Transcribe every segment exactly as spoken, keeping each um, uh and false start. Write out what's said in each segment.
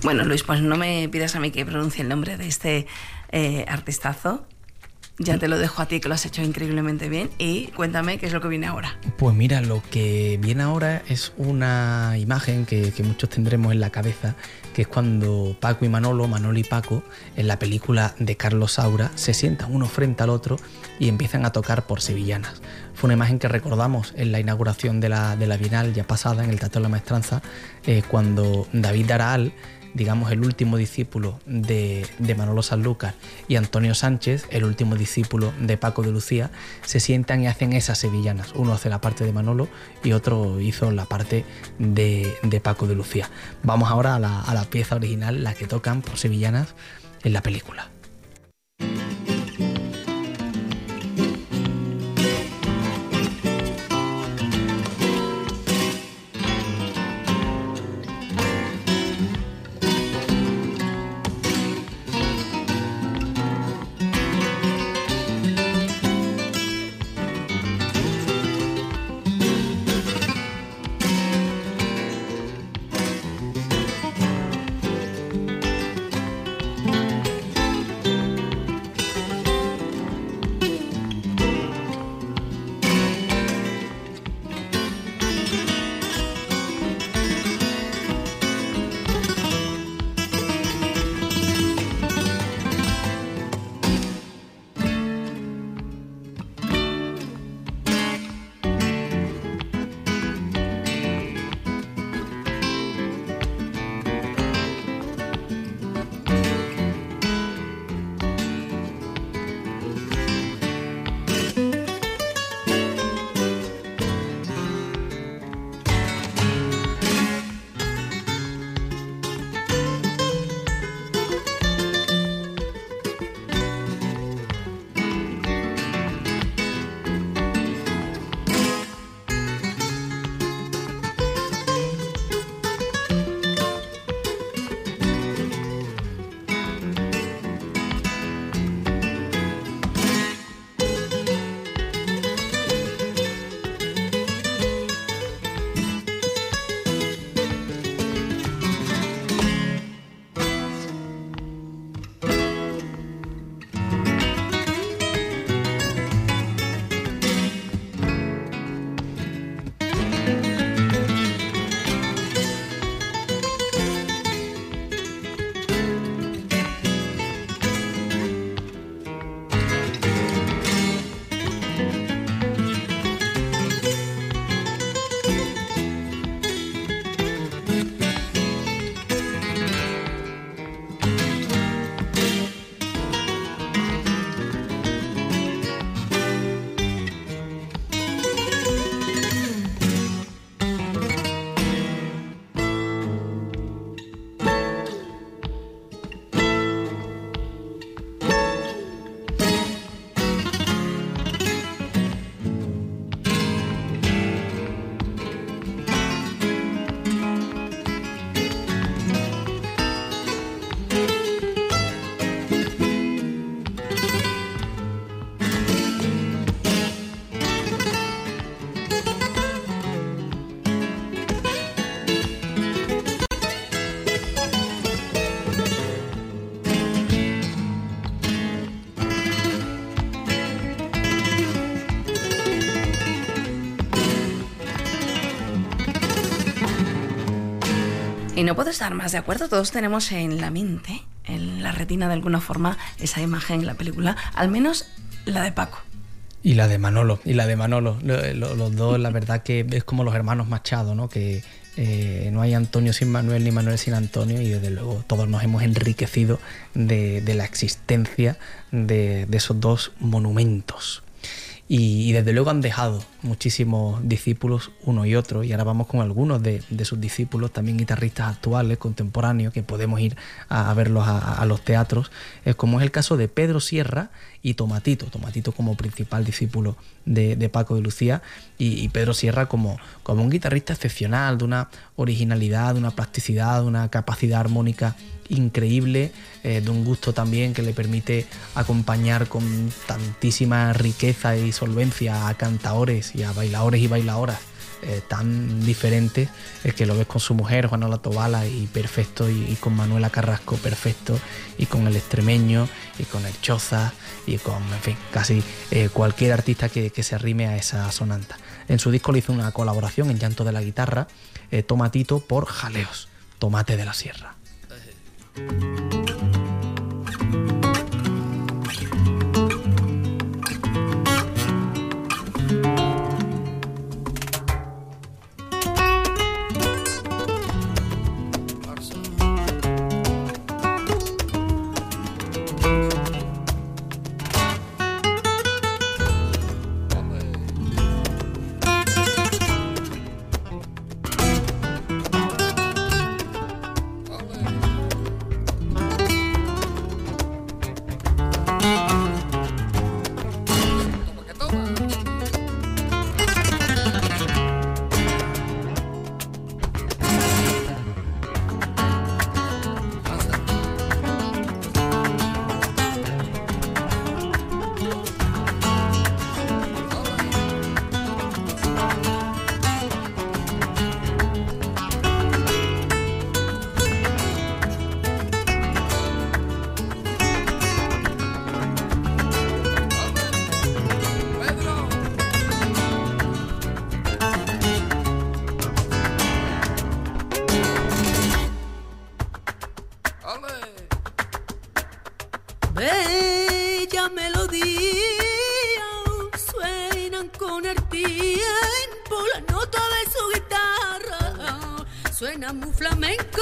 Bueno, Luis, pues no me pidas a mí que pronuncie el nombre de este eh, artistazo. Ya te lo dejo a ti, que lo has hecho increíblemente bien. Y cuéntame qué es lo que viene ahora. Pues mira, lo que viene ahora es una imagen que, que muchos tendremos en la cabeza, que es cuando Paco y Manolo, Manolo y Paco, en la película de Carlos Saura, se sientan uno frente al otro y empiezan a tocar por sevillanas. Fue una imagen que recordamos en la inauguración de la, de la Bienal ya pasada, en el Teatro de la Maestranza, eh, cuando David Araal, digamos el último discípulo de, de Manolo Sanlúcar, y Antonio Sánchez, el último discípulo de Paco de Lucía, se sientan y hacen esas sevillanas. Uno hace la parte de Manolo y otro hizo la parte de, de Paco de Lucía. Vamos ahora a la, a la pieza original, la que tocan por sevillanas en la película. Y no puedo estar más de acuerdo, todos tenemos en la mente, en la retina de alguna forma, esa imagen en la película, al menos la de Paco. Y la de Manolo, y la de Manolo, los, los dos, la verdad que es como los hermanos Machado, ¿no? Que eh, no hay Antonio sin Manuel ni Manuel sin Antonio, y desde luego todos nos hemos enriquecido de, de la existencia de, de esos dos monumentos. Y, y desde luego han dejado muchísimos discípulos, uno y otro, y ahora vamos con algunos de, de sus discípulos, también guitarristas actuales, contemporáneos, que podemos ir a, a verlos a, a los teatros, eh, como es el caso de Pedro Sierra y Tomatito, Tomatito como principal discípulo de, de Paco de Lucía, y, y Pedro Sierra como, como un guitarrista excepcional, de una originalidad, de una plasticidad, de una capacidad armónica increíble, eh, de un gusto también que le permite acompañar con tantísima riqueza y solvencia a cantaores y a bailadores y bailadoras eh, tan diferentes, el que lo ves con su mujer, Juanola Tobala, y perfecto, y, y con Manuela Carrasco, perfecto, y con el extremeño, y con el Choza, y con, en fin, casi eh, cualquier artista que, que se arrime a esa sonanta. En su disco le hizo una colaboración en Llanto de la Guitarra, eh, Tomatito, por Jaleos, Tomate de la Sierra. Bella melodía suenan con artía por la nota de su guitarra, suena muy flamenco.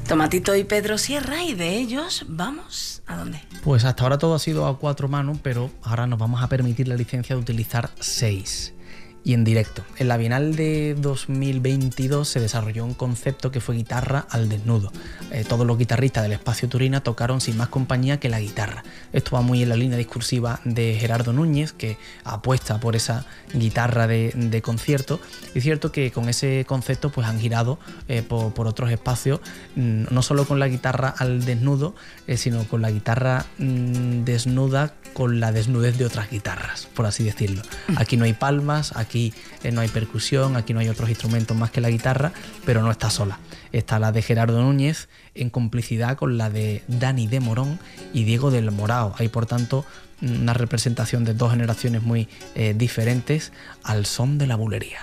Tomatito y Pedro Sierra, y de ellos vamos ¿a dónde? Pues hasta ahora todo ha sido a cuatro manos, pero ahora nos vamos a permitir la licencia de utilizar seis. Y en directo. En la Bienal de dos mil veintidós se desarrolló un concepto que fue guitarra al desnudo. Eh, todos los guitarristas del Espacio Turina tocaron sin más compañía que la guitarra. Esto va muy en la línea discursiva de Gerardo Núñez, que apuesta por esa guitarra de, de concierto. Y es cierto que con ese concepto pues han girado eh, por, por otros espacios, no solo con la guitarra al desnudo, eh, sino con la guitarra mmm, desnuda con la desnudez de otras guitarras, por así decirlo. Aquí no hay palmas, aquí eh, no hay percusión, aquí no hay otros instrumentos más que la guitarra, pero no está sola. Está la de Gerardo Núñez en complicidad con la de Dani de Morón y Diego del Morao. Hay, por tanto, una representación de dos generaciones muy eh, diferentes al son de la bulería.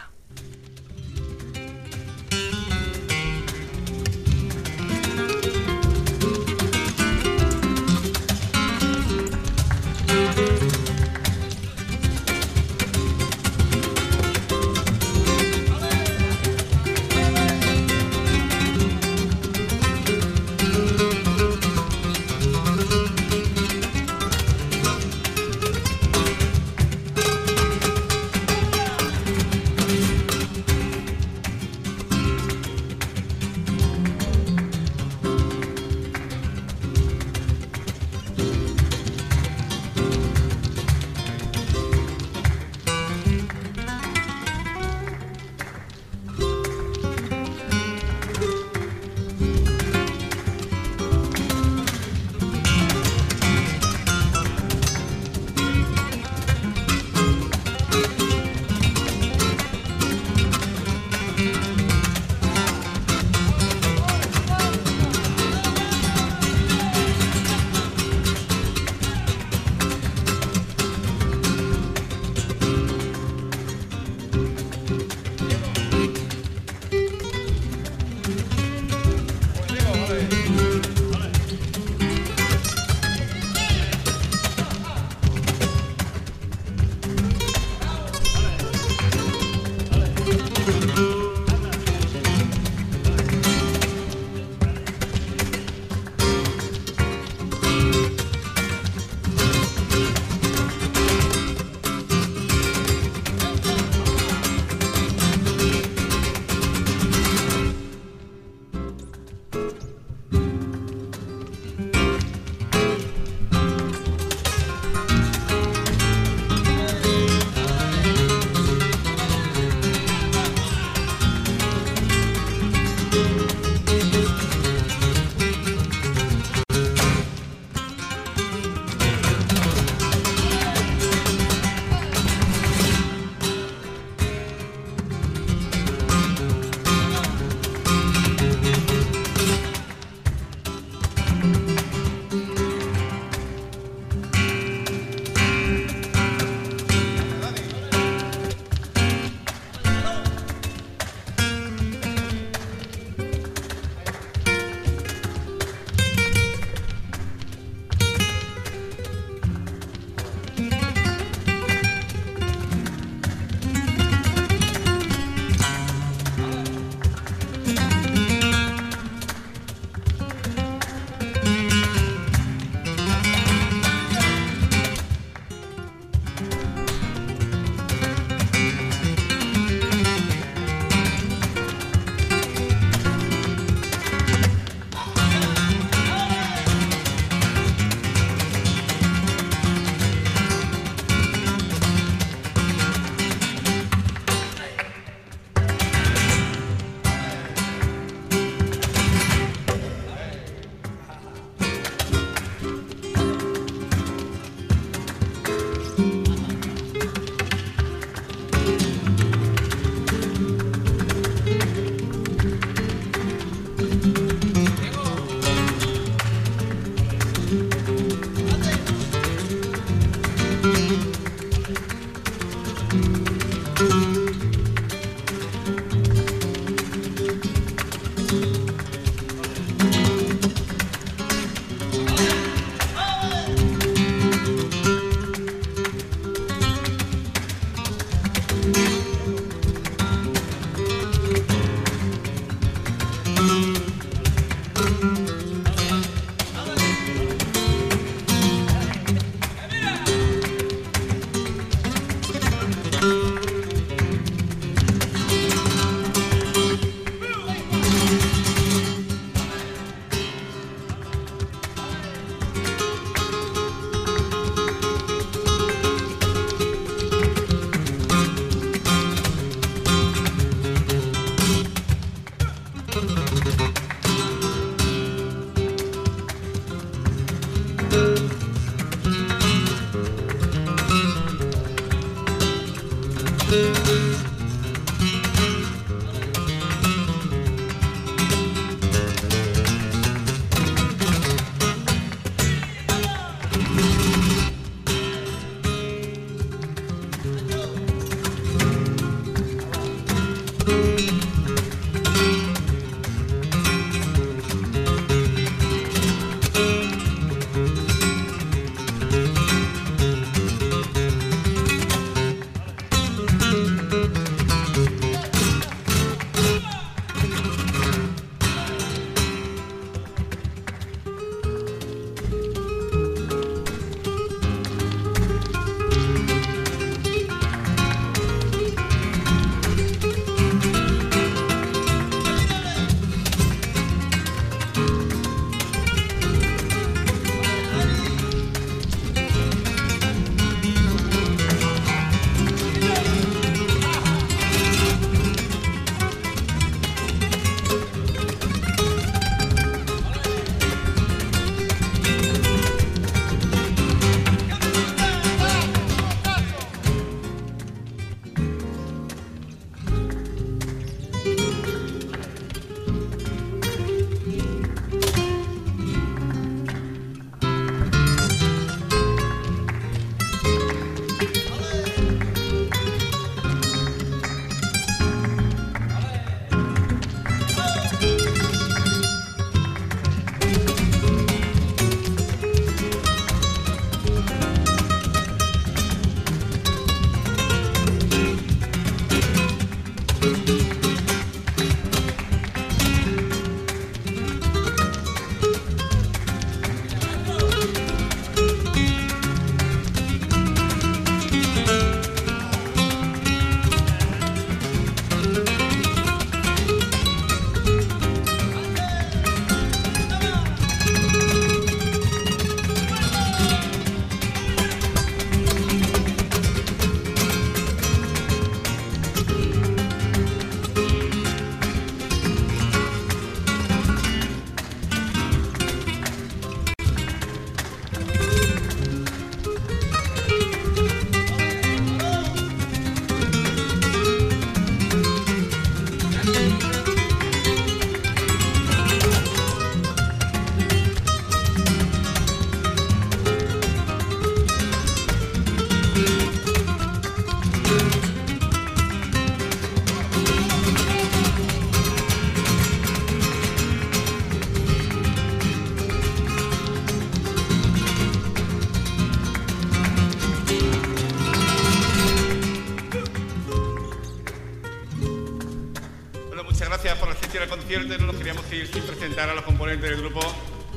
concierto y no nos queríamos ir sin presentar a los componentes del grupo.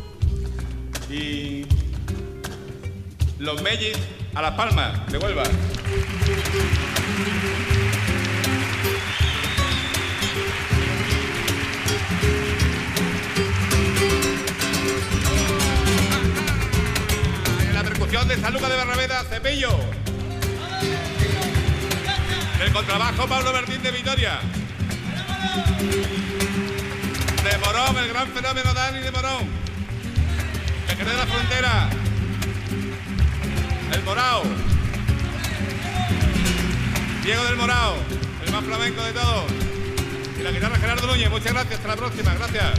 Y los Mellis a Las Palmas, de Huelva. En la percusión de San Lucas de Barrameda, Cepillo. El contrabajo, Pablo Bertín de Vitoria. De Morón, el gran fenómeno Dani de Morón. El que de la frontera. El Morao. Diego del Morao, el más flamenco de todos. Y la guitarra Gerardo Núñez. Muchas gracias, hasta la próxima, gracias.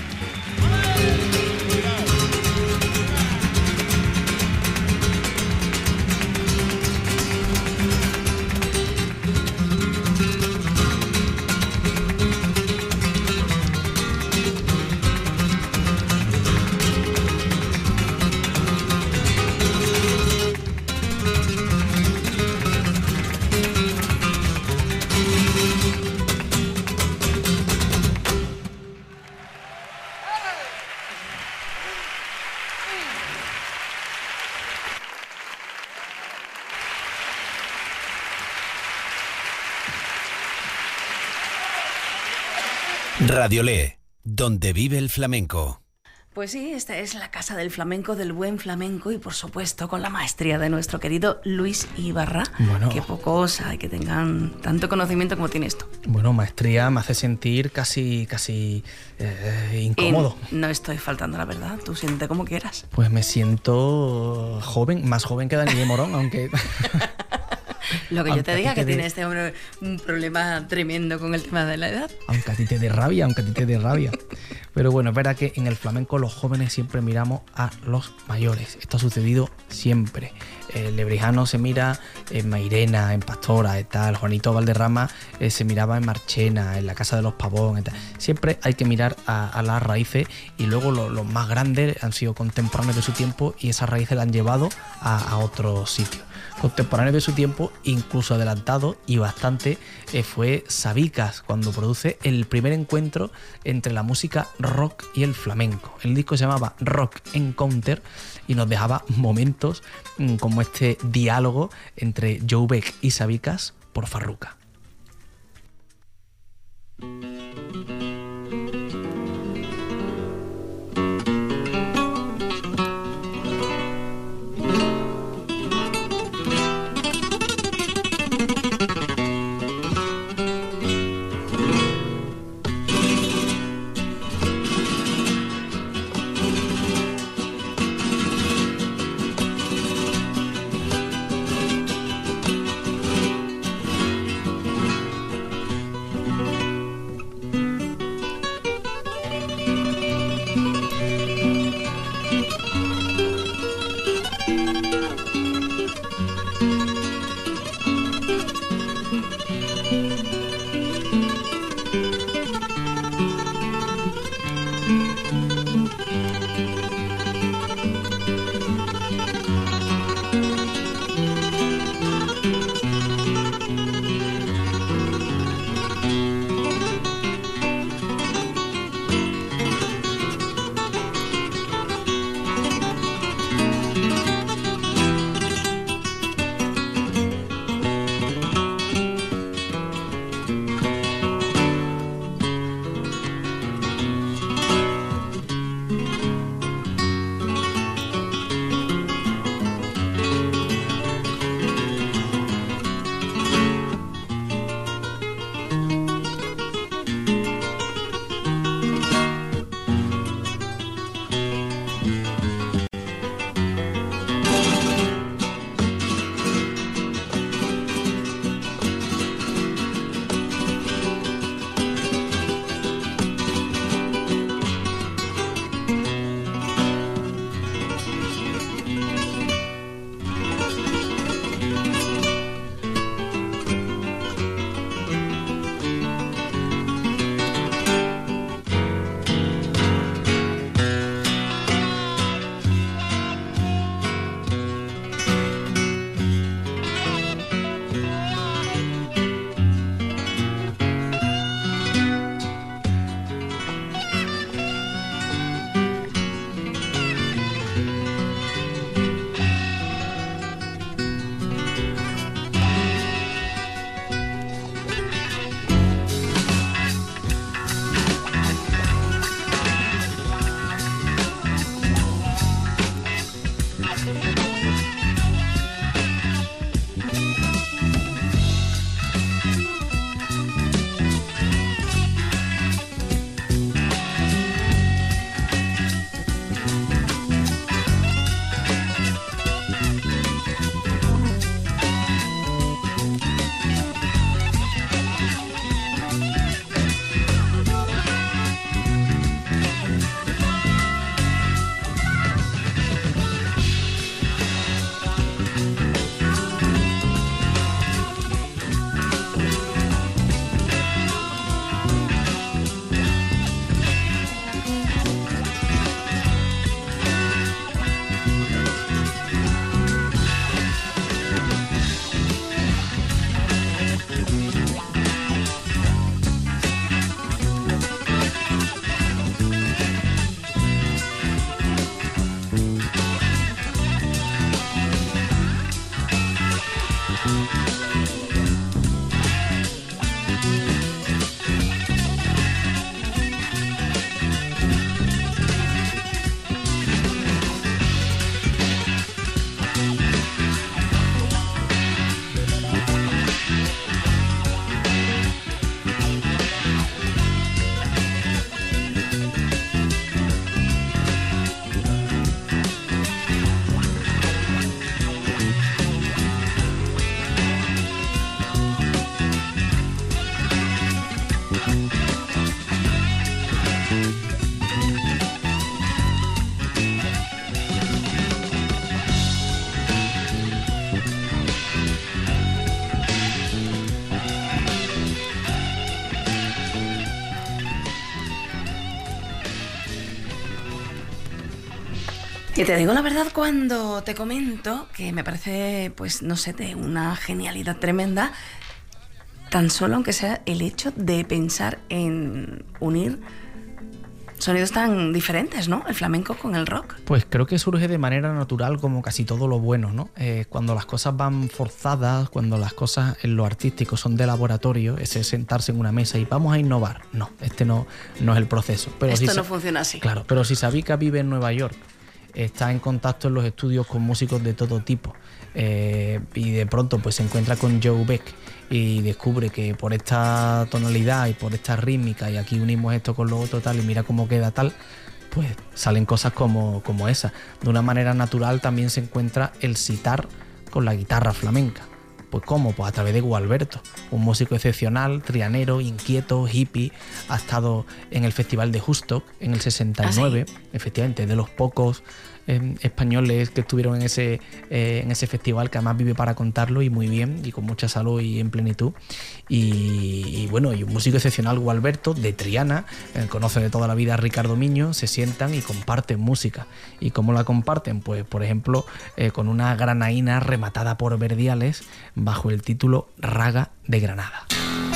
Radiolé, donde vive el flamenco. Pues sí, esta es la casa del flamenco, del buen flamenco y por supuesto con la maestría de nuestro querido Luis Ibarra, bueno, que pocos hay que tengan tanto conocimiento como tiene esto. Bueno, maestría me hace sentir casi, casi eh, incómodo. Y no estoy faltando la verdad, tú siente como quieras. Pues me siento joven, más joven que Dani de Morón, aunque... Lo que yo te Aunque diga, te que dé- tiene este hombre un problema tremendo con el tema de la edad. Aunque a ti te dé rabia, aunque a ti te dé rabia. Pero bueno, es verdad que en el flamenco los jóvenes siempre miramos a los mayores. Esto ha sucedido siempre. El lebrijano se mira en Mairena, en Pastora, y tal. Juanito Valderrama eh, se miraba en Marchena, en la Casa de los Pavón, y tal. Siempre hay que mirar a, a las raíces y luego lo- los más grandes han sido contemporáneos de su tiempo y esas raíces la han llevado a, a otros sitios. Contemporáneo de su tiempo, incluso adelantado y bastante, eh, fue Sabicas, cuando produce el primer encuentro entre la música rock y el flamenco. El disco se llamaba Rock Encounter y nos dejaba momentos mm, como este diálogo entre Joe Beck y Sabicas por Farruca. Y te digo la verdad cuando te comento que me parece, pues no sé, de una genialidad tremenda, tan solo aunque sea el hecho de pensar en unir sonidos tan diferentes, ¿no? El flamenco con el rock. Pues creo que surge de manera natural, como casi todo lo bueno, ¿no? Eh, cuando las cosas van forzadas, cuando las cosas en lo artístico son de laboratorio, ese sentarse en una mesa y vamos a innovar. No, este no, no es el proceso. Pero Esto si no sa- funciona así. Claro, pero si Sabica vive en Nueva York, está en contacto en los estudios con músicos de todo tipo, eh, y de pronto pues se encuentra con Joe Beck y descubre que por esta tonalidad y por esta rítmica, y aquí unimos esto con lo otro tal y mira cómo queda tal, pues salen cosas como, como esa. De una manera natural también se encuentra el sitar con la guitarra flamenca. Pues ¿cómo? Pues a través de Gualberto, un músico excepcional, trianero, inquieto, hippie. Ha estado en el Festival de Woodstock en el sesenta y nueve, ¿Ah, sí? Efectivamente, de los pocos eh, españoles que estuvieron en ese, eh, en ese festival, que además vive para contarlo y muy bien, y con mucha salud y en plenitud. Y, y bueno, y un músico excepcional, Gualberto, de Triana, eh, conoce de toda la vida a Ricardo Miño, se sientan y comparten música. ¿Y cómo la comparten? Pues por ejemplo, eh, con una granaína rematada por verdiales bajo el título Raga de Granada.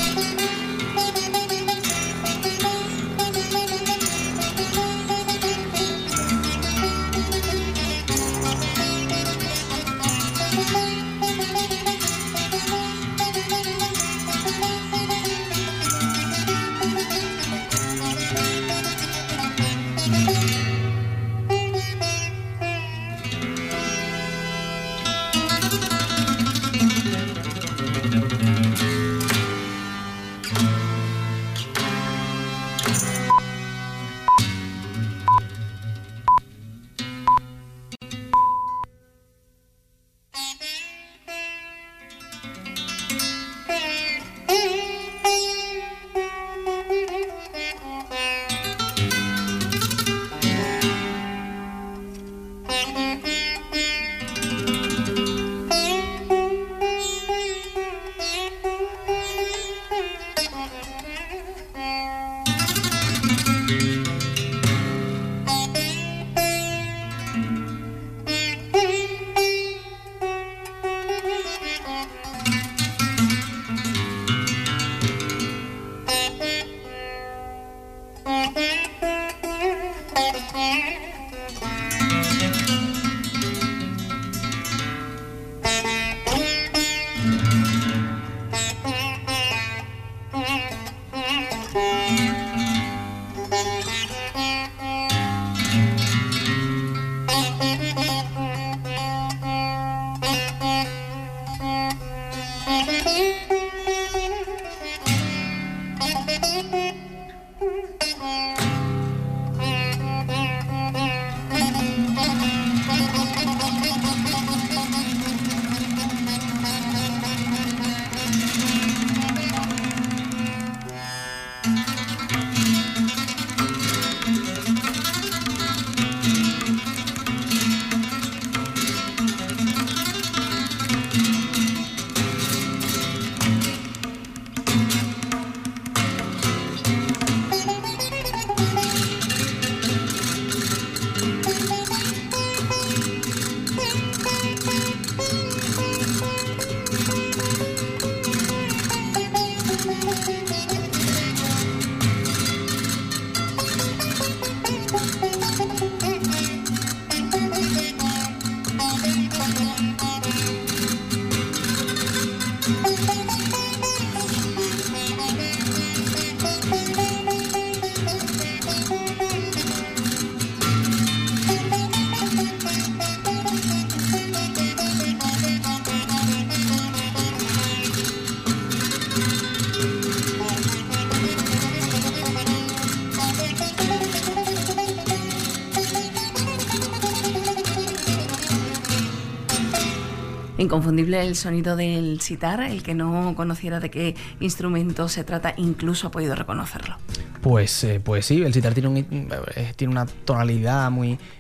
Inconfundible el sonido del sitar, el que no conociera de qué instrumento se trata incluso ha podido reconocerlo. Pues, eh, pues sí, el sitar tiene, un, eh, tiene una tonalidad muy,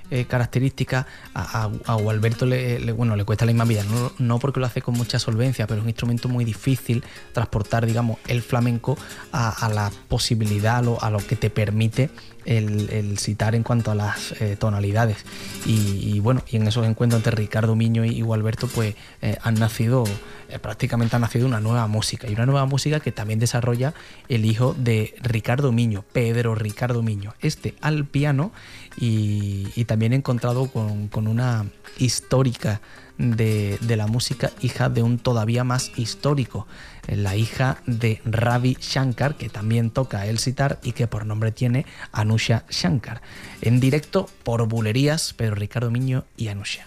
eh, características, a, a, a Gualberto le, le, bueno, le cuesta la misma vida, no, no porque lo hace con mucha solvencia, pero es un instrumento muy difícil transportar, digamos, el flamenco a, a la posibilidad, a lo, a lo que te permite el, el sitar en cuanto a las eh, tonalidades. Y, y bueno, y en esos encuentros entre Ricardo Miño y, y Gualberto, pues eh, han nacido, eh, prácticamente ha nacido una nueva música, y una nueva música que también desarrolla el hijo de Ricardo Miño, Pedro Ricardo Miño, este al piano, y, y también he encontrado con, con una histórica de, de la música, hija de un todavía más histórico, la hija de Ravi Shankar, que también toca el sitar y que por nombre tiene Anusha Shankar. En directo por Bulerías, Pedro Ricardo Miño y Anusha.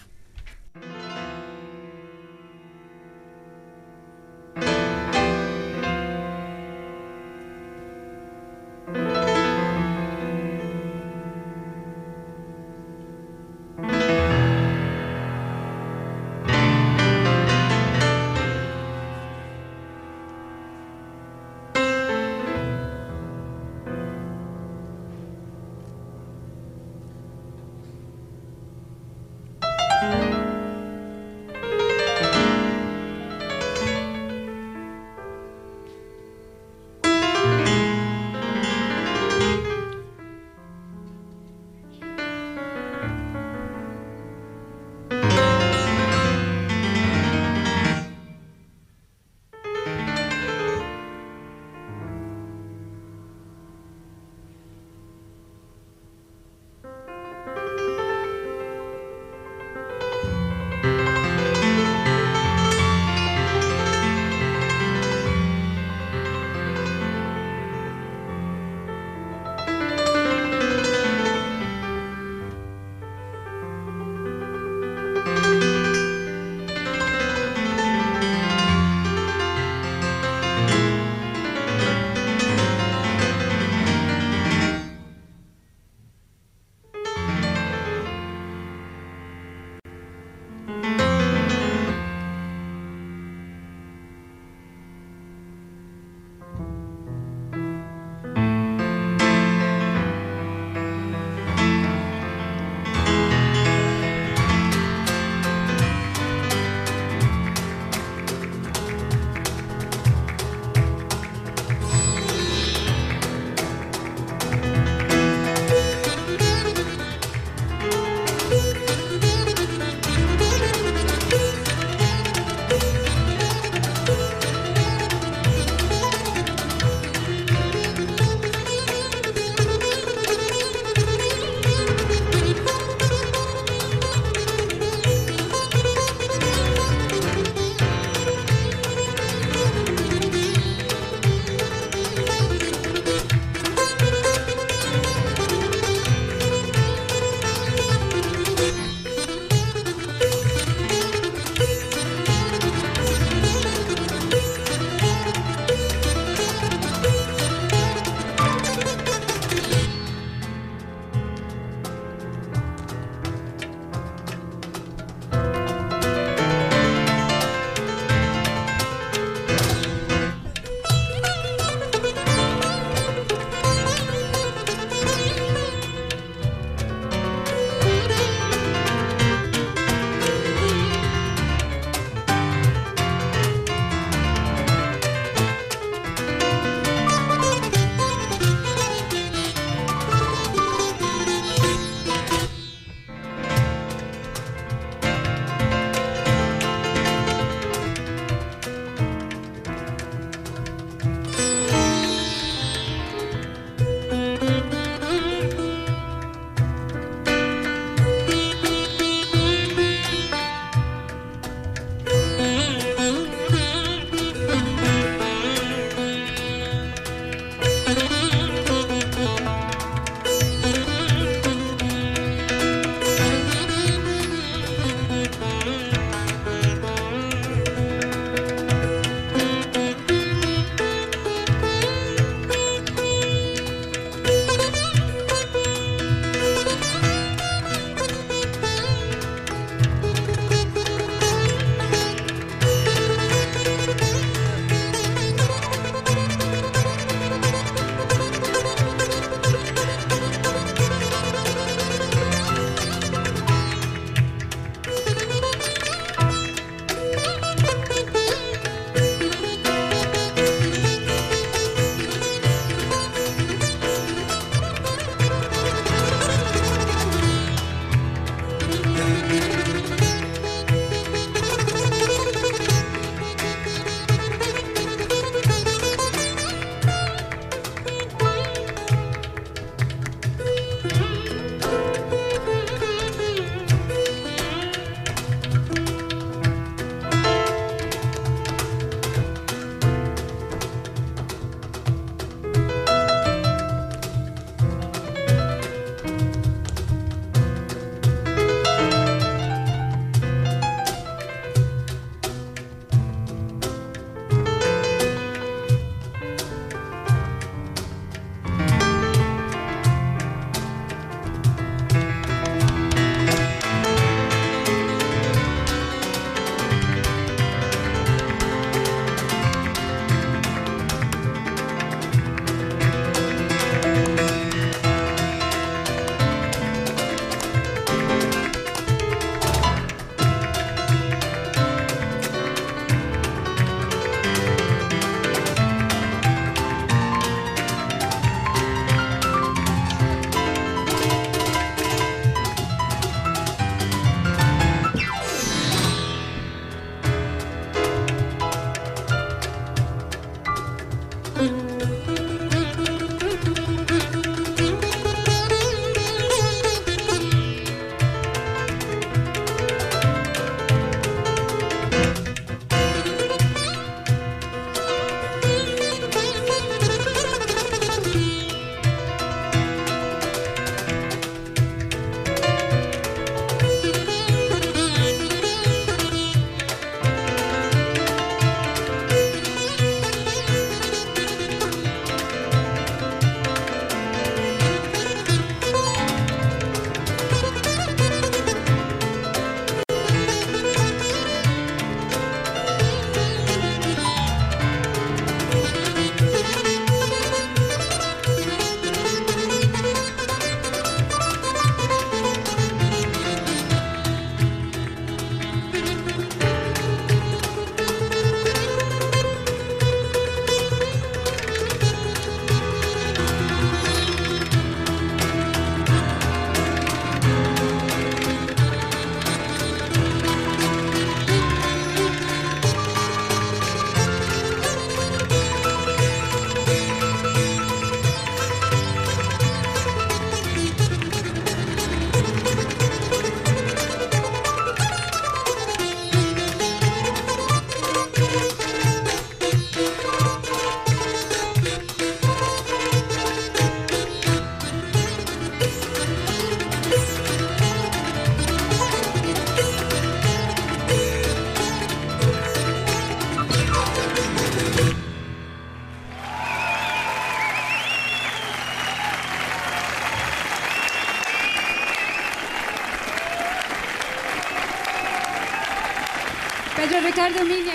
Pedro Ricardo Miño.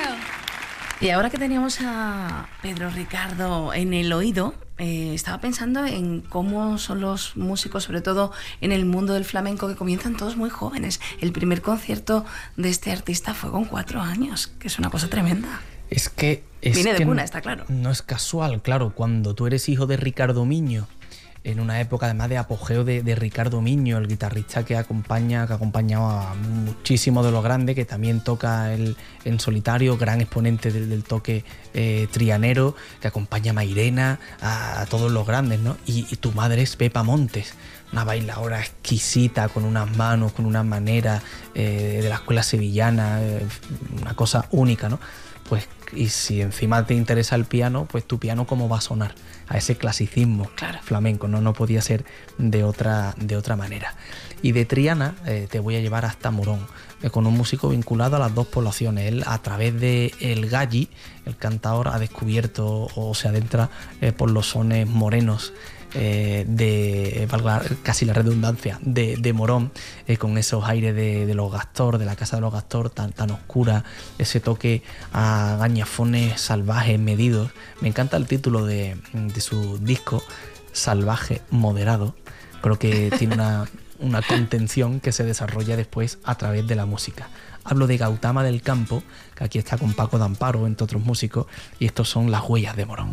Y ahora que teníamos a Pedro Ricardo en el oído, eh, estaba pensando en cómo son los músicos, sobre todo en el mundo del flamenco, que comienzan todos muy jóvenes. El primer concierto de este artista fue con cuatro años, que es una cosa tremenda. Es que... Es Viene de que cuna, no, está claro. No es casual, claro, cuando tú eres hijo de Ricardo Miño, en una época además de apogeo de, de Ricardo Miño, el guitarrista que acompaña, que ha acompañado a muchísimos de los grandes, que también toca el, en solitario, gran exponente del, del toque eh, trianero, que acompaña a Mairena, a, a todos los grandes, ¿no? Y, y tu madre es Pepa Montes, una bailadora exquisita, con unas manos, con una manera eh, de la escuela sevillana, eh, una cosa única, ¿no? Pues, y si encima te interesa el piano, pues tu piano cómo va a sonar a ese clasicismo claro. flamenco, no, no podía ser de otra, de otra manera. Y de Triana eh, te voy a llevar hasta Morón, eh, con un músico vinculado a las dos poblaciones. Él, a través de El Galli, el cantador, ha descubierto o se adentra eh, por los sones morenos Eh, de, valga casi la redundancia, de, de Morón, eh, con esos aires de, de los Gastor, de la casa de los Gastor, tan, tan oscura, ese toque a gañafones salvajes, medidos. Me encanta el título de, de su disco, Salvaje Moderado. Creo que tiene una, una contención que se desarrolla después a través de la música. Hablo de Gautama del Campo, que aquí está con Paco D'Amparo, entre otros músicos, y estos son Las Huellas de Morón.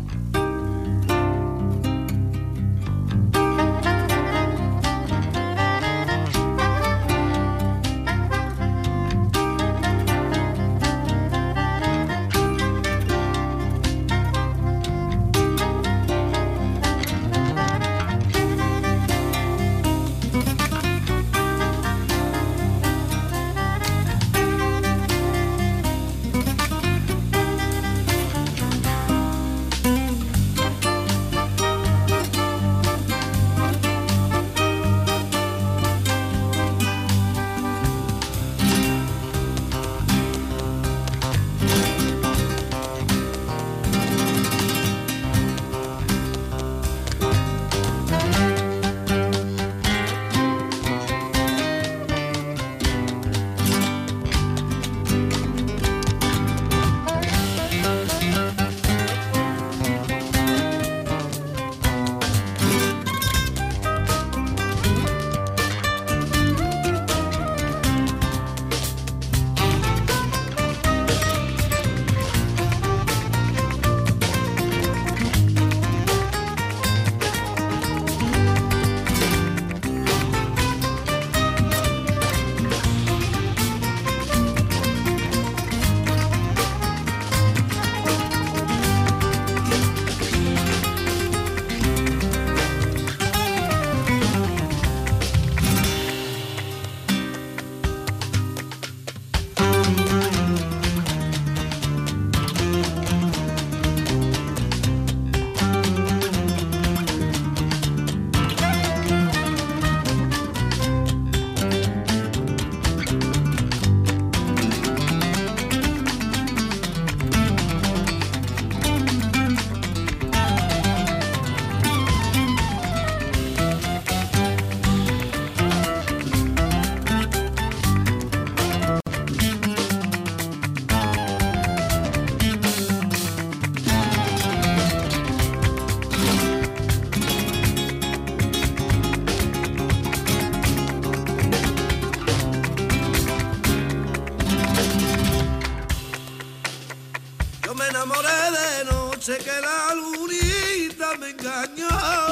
sé que la lunita me engañó.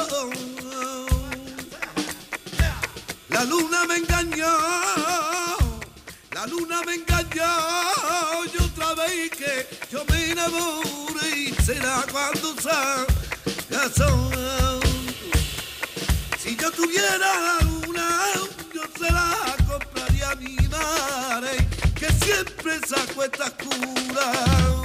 La luna me engañó. La luna me engañó. Y otra vez que yo me enamoré. Y será cuando salga sol. Si yo tuviera la luna, yo se la compraría a mi madre, que siempre sacó estas curas.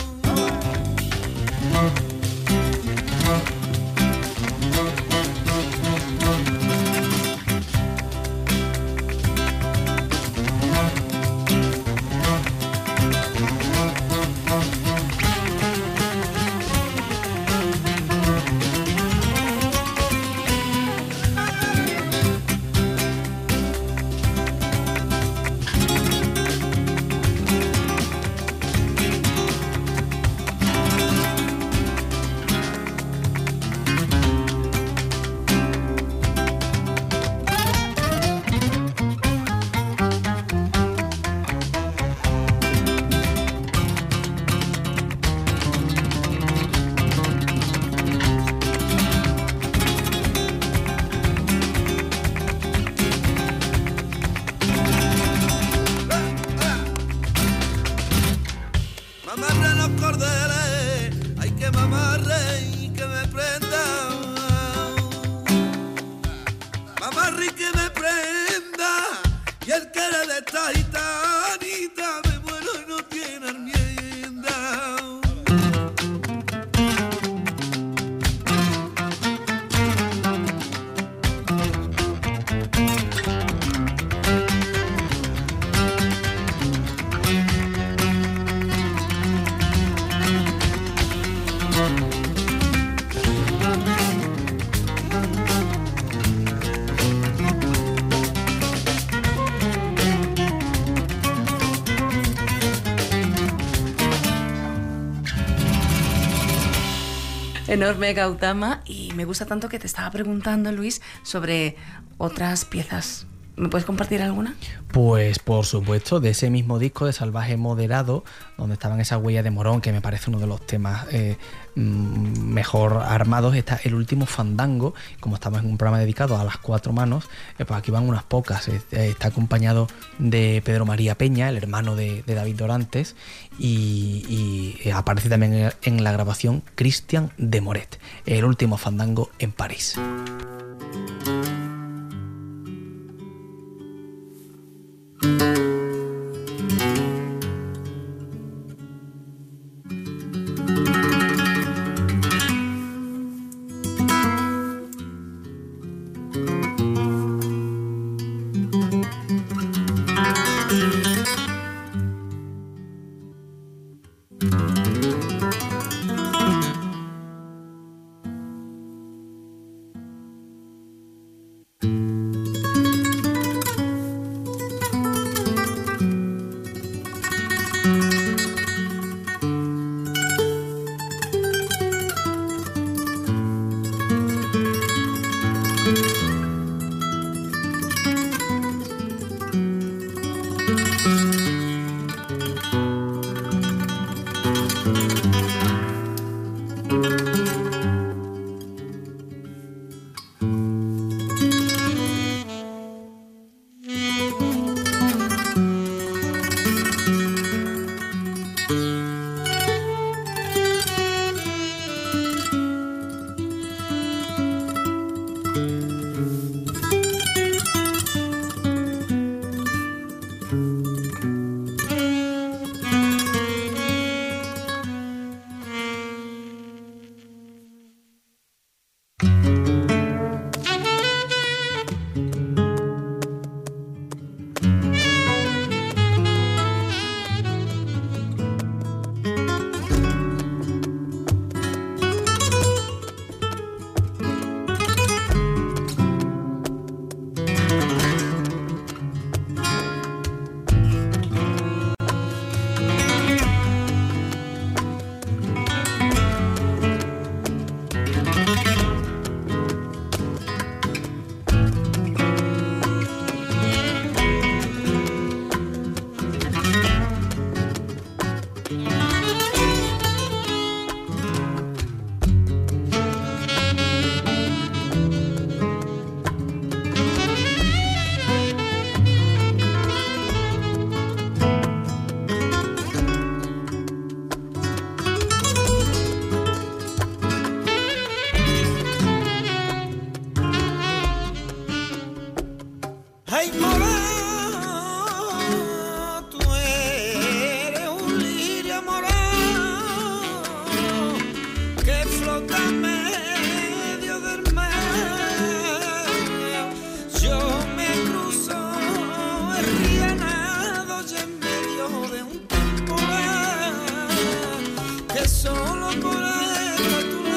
Enorme, Gautama, y me gusta tanto que te estaba preguntando, Luis, sobre otras piezas. ¿Me puedes compartir alguna? Pues por supuesto, de ese mismo disco de Salvaje Moderado, donde estaban esas huellas de Morón, que me parece uno de los temas eh, mejor armados, está El Último Fandango. Como estamos en un programa dedicado a las cuatro manos, eh, pues aquí van unas pocas. Está acompañado de Pedro María Peña, el hermano de, de David Dorantes, y, y aparece también en la grabación Christian de Moret, El Último Fandango en París. medio de un temporal que solo por él a tu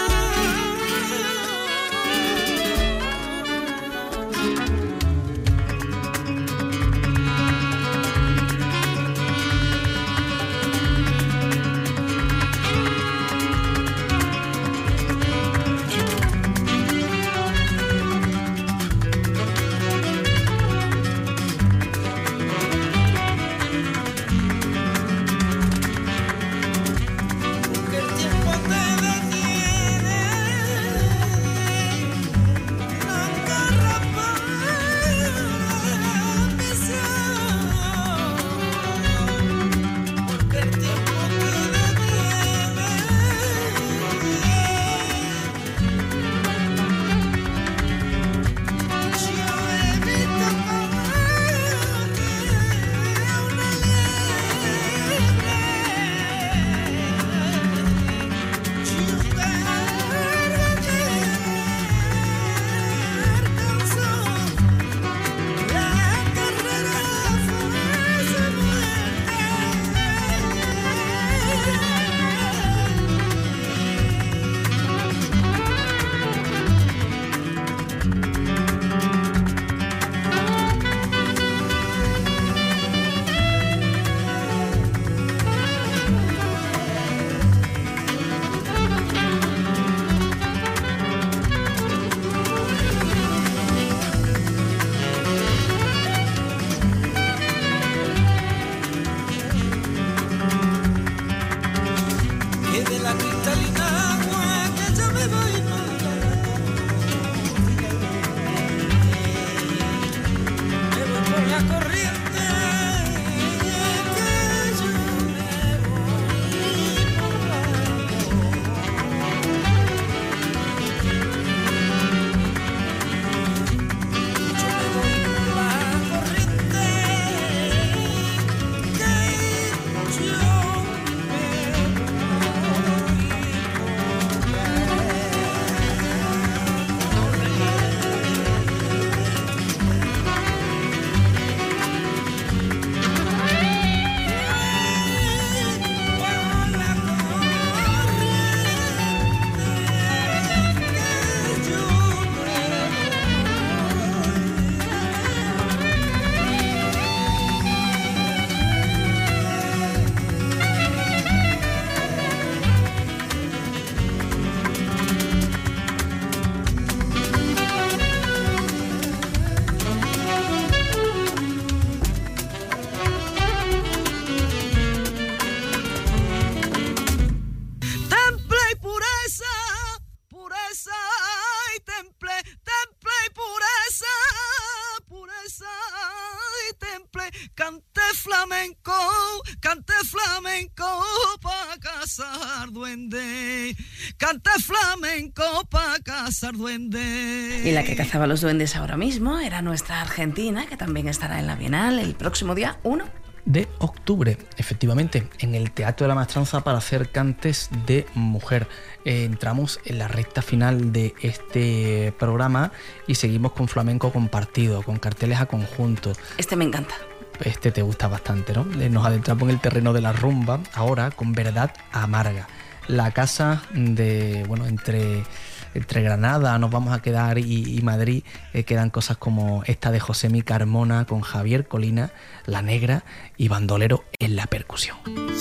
Cante flamenco, cante flamenco pa' cazar duende. Cante flamenco pa' cazar duende. Y la que cazaba los duendes ahora mismo era nuestra Argentina, que también estará en la Bienal el próximo día uno de octubre, efectivamente, en el Teatro de la Maestranza para hacer cantes de mujer. Eh, entramos en la recta final de este programa y seguimos con flamenco compartido, con carteles a conjunto. Este me encanta. Este te gusta bastante, ¿no? Nos adentramos en el terreno de la rumba, ahora con Verdad Amarga. La casa de, bueno, entre, entre Granada nos vamos a quedar y, y Madrid, eh, quedan cosas como esta de Josemi Carmona con Javier Colina, La Negra y Bandolero en la percusión.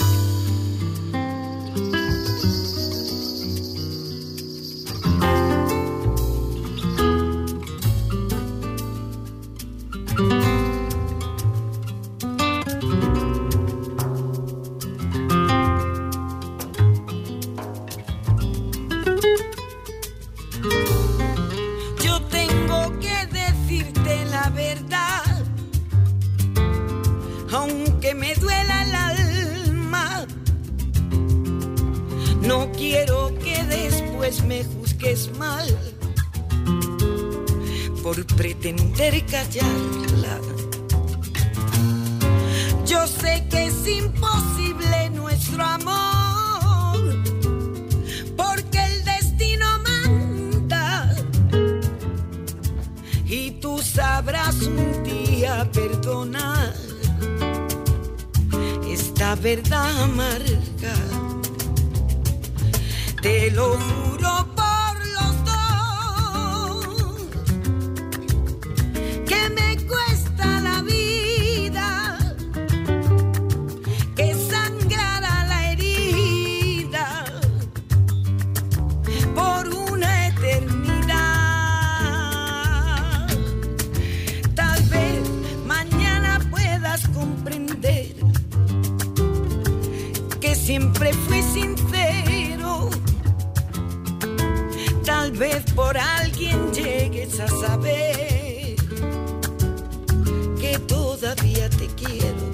Aunque me duela el alma, no quiero que después me juzgues mal por pretender callarla. Yo sé que es imposible nuestro amor, porque el destino manda, y tú sabrás un día perdonar. la verdad amarga. Te lo juro por los dos, que me cuesta la vida, que sangrará la herida por una eternidad. Tal vez mañana puedas comprender que siempre fui sincero. Tal vez por alguien llegues a saber que todavía te quiero.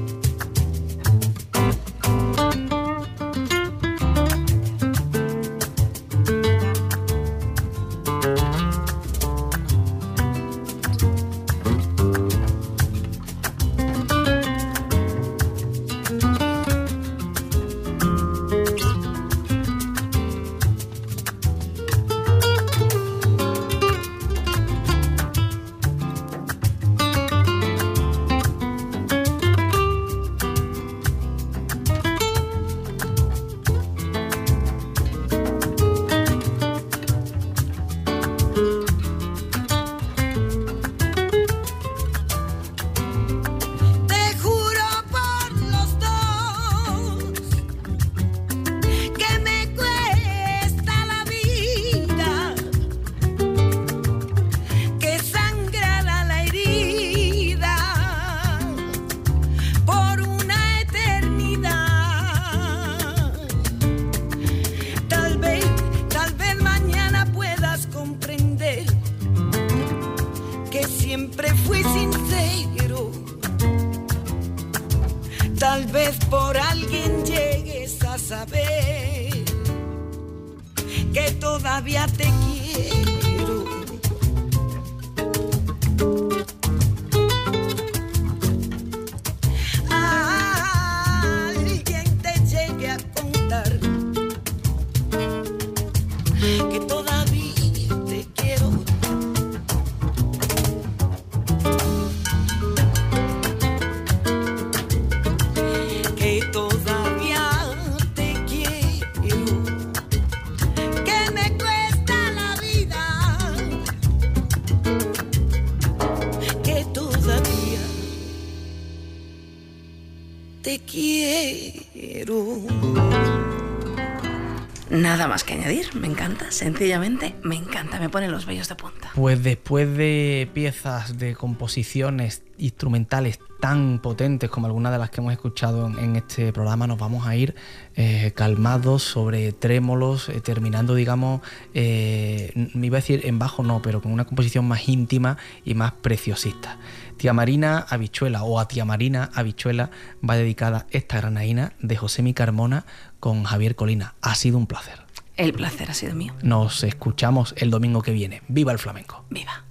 Tal vez por alguien llegues a saber que todavía te quiero. A alguien te llegue a contar que todavía te quiero. Te quiero. Nada más que añadir, me encanta, sencillamente me encanta, me pone los vellos de punta. Pues después de piezas de composiciones instrumentales tan potentes como algunas de las que hemos escuchado en, en este programa, nos vamos a ir eh, calmados sobre trémolos, eh, terminando, digamos, eh, me iba a decir en bajo no, pero con una composición más íntima y más preciosista. Tía Marina Habichuela, o a Tía Marina Habichuela, va dedicada esta granaína de Josemi Carmona con Javier Colina. Ha sido un placer. El placer ha sido mío. Nos escuchamos el domingo que viene. ¡Viva el flamenco! ¡Viva!